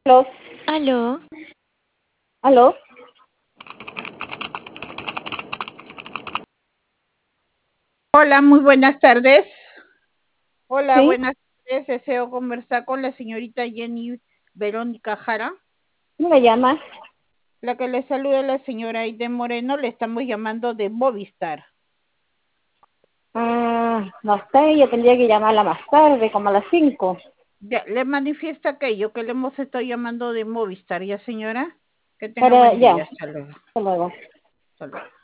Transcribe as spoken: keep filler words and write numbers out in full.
Aló, Aló, aló, Hola, muy buenas tardes. Hola, sí, buenas tardes. Deseo conversar con la señorita Jenny Verónica Jara. ¿quién me llama? La que le saluda la señora Aide Moreno, le estamos llamando de Movistar. Ah, no sé, yo tendría que llamarla más tarde, como a las cinco. Ya, le manifiesta aquello que le hemos estado llamando de Movistar, ¿ya señora? Que tenga Para, buen ya, día. Hasta luego. hasta luego. Hasta luego.